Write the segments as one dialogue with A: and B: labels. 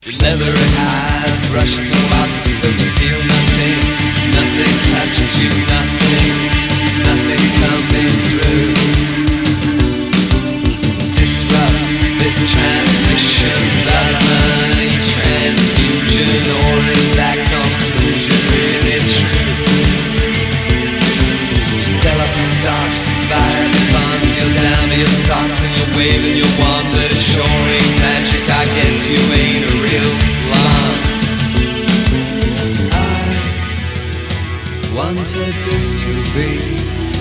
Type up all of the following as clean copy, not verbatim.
A: leathery hide, brushes and lobster, but you feel nothing. Nothing touches you, nothing coming through. Disrupt this transmission, blood money transfusion, or is that conclusion really true? You sell up the stocks, you buy up the bonds, you're down to your socks and you're waving your wand, but it sure ain't magic. I guess you ain't a real blonde. I wanted this to be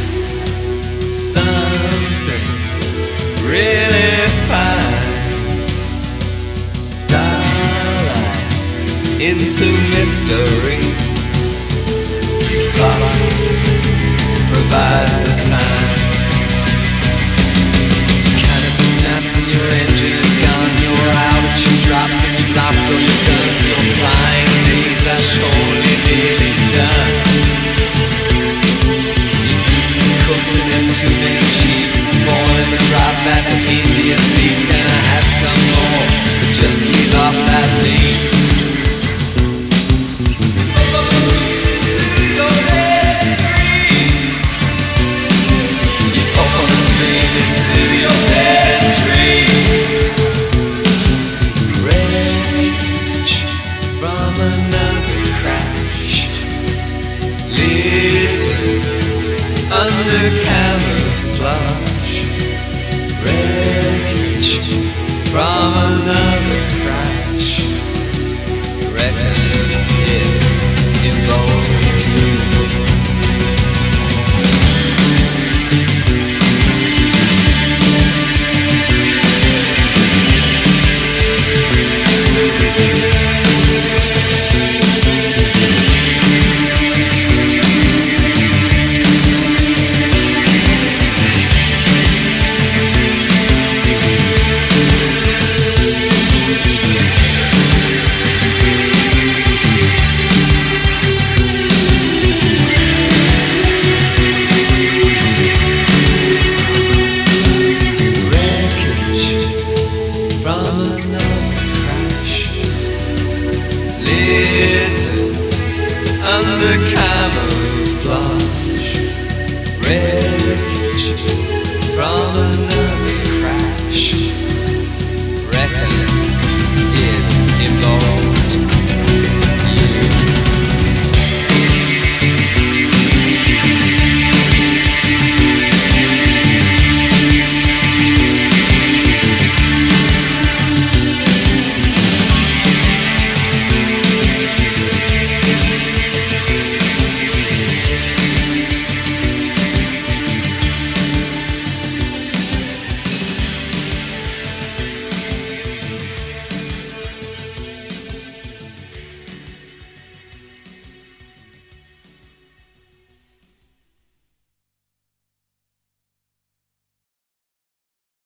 A: something really fine. Starlight into mystery. Clock provides the time. Cannabis snaps and your engine is gone. Your altitude drops and you've lost all your guns. Your flying days are surely nearly done. Your goose is cooked and there's too many chiefs spoiling the crop at the Indians eat. Can I have some more? But just leave off that meat. Into your bed dream. Rage from another crash leads under camouflage. Wreckage from another crash. Reckon it involved you. Under camouflage, red